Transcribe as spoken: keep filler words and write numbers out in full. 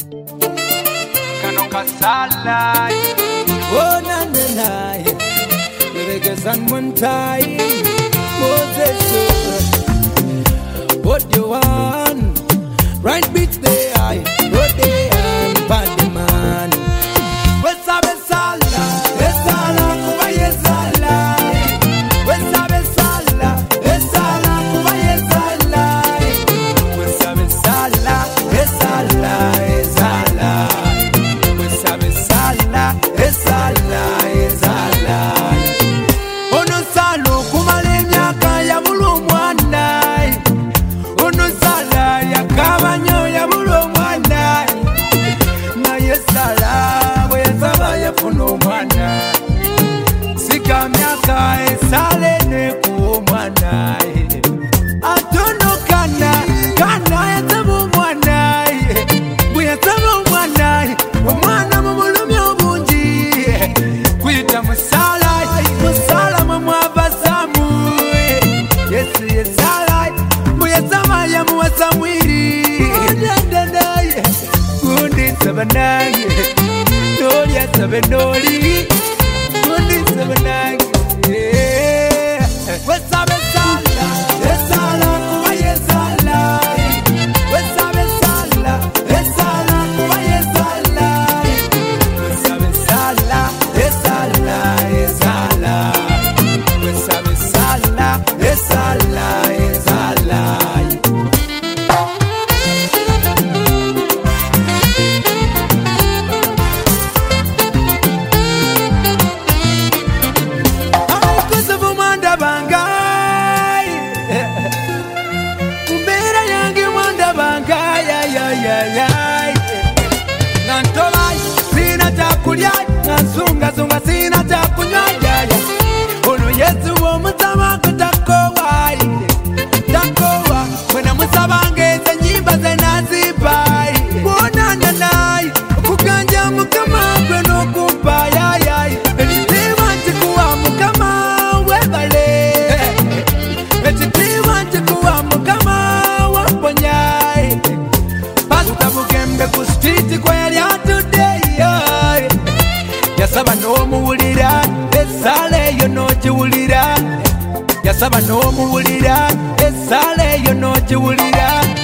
Kanokasala. Oh na na na, reggae and one time, Moses. What you want? Right beats they high, what they are, bad man. What's up, Sala? Sala, Kubaye Sala. What's up, Sala? Sala, Kubaye Sala. What's up, Sala? Sala, Sala. What's up, Sala? Sala, Sala. Ono salo kumale myaka ya mulumwana. Ono sala ya kabanyo ya mulumwana. Na yesala we saba ya funo mwana. Sika myaka esale ne ku mwana. Atono kana kana yatabu mwana. Buya tabu mwana. Mwana mumulumi obunji. Kwita musala musala mumwabasamu. Yesu yesala buya sama ya muwasamwiri. Ndandanaye kundi sabanange. Noli ya sabenoli. Kundi sabanange. Wesabe sala esala kubaye sala. Wesabe sala esala kubaye sala. Wesabe sala esala esala. Wesabe sala esala esala. Zunga zunga sina takunywa yaya. Ono Yesu wo mutama kutakowa. Takowa mwena musabangeze nyimba ze nazipa. Bona nanai kuganja mukama gwe nokumpa yaya. Elitiwa ntikuwa mukama webale. Elitiwa ntikuwa mukama waponyai. Pasta bugembe ku street kwa yali today. Yasaba no muwulira esale yo no jiwulira. Yasaba no muwulira esale yo no jiwulira.